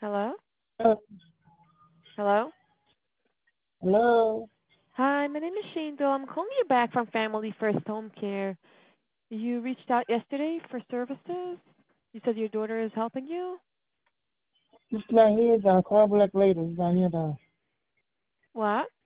Hello? Uh, Hello? Hello. Hi, my name is Shane Doe. I'm calling you back from Family First Home Care. You reached out yesterday for services? You said your daughter is helping you? It's not here, John. Call back later. It's not here, though. What?